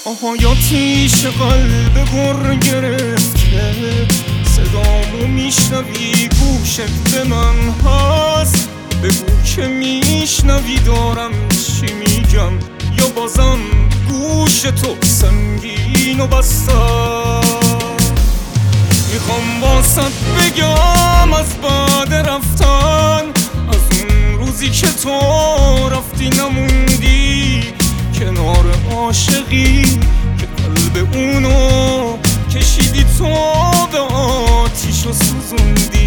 آهایاتیش قلب گر گرفته، صدامو میشنوی گوشت به من هست، بگو که میشنوی دارم چی میگم، یا بازم گوش تو سنگین و بستم. میخوام واسط بگم از بعد رفتن، از اون روزی که تو رفتی نموندی کنار عاشقی که قلب اونو کشیدی تو به آتیش و سوزوندی.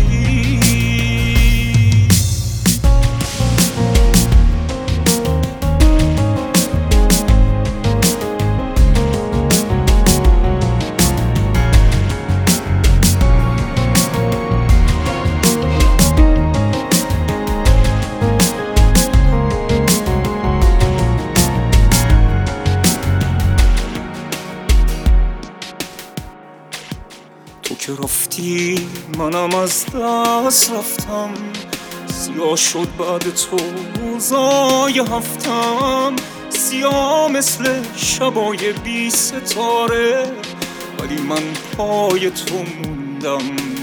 تو که رفتی منم از دست رفتم، سیاه شد بعد تو روزای هفتم، سیاه مثل شبای بی ستاره، ولی من پای تو موندم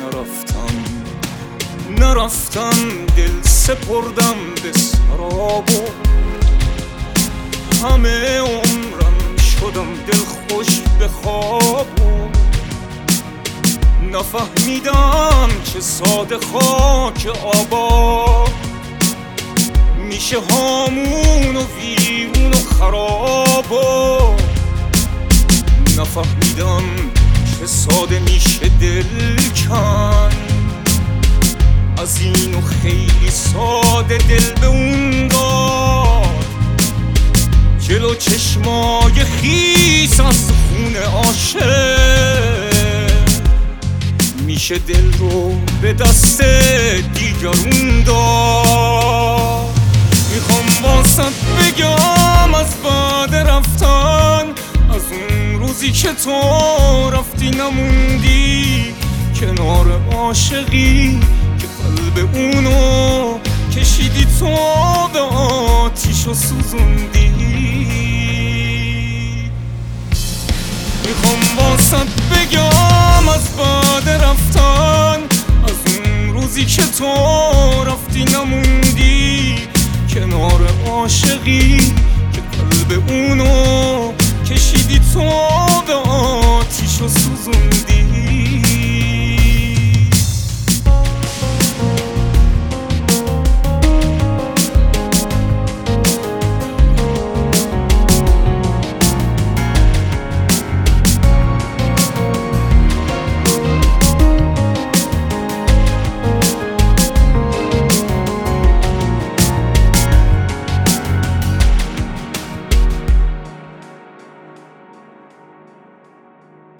نرفتم دل سپردم به سراب و همه عمرم شدم دل خوش به خواب و نفهمیدم که ساده خاک آبا میشه هامون و ویرون و خراب و نفهمیدم که ساده میشه دل کن، از اینو خیلی ساده دل به اون داد، جلو چشمای خیس از خون عاشق میشه دل رو به دست دیگرون داد. میخوام واسط بگم از بعد رفتن، از اون روزی که تو رفتی نموندی کنار عاشقی که قلب اونو کشیدی تو به آتیش و سوزوندی. میخوام واسط بگم از بعد رفتن، از اون روزی که تو رفتی نموندی کنار عاشقی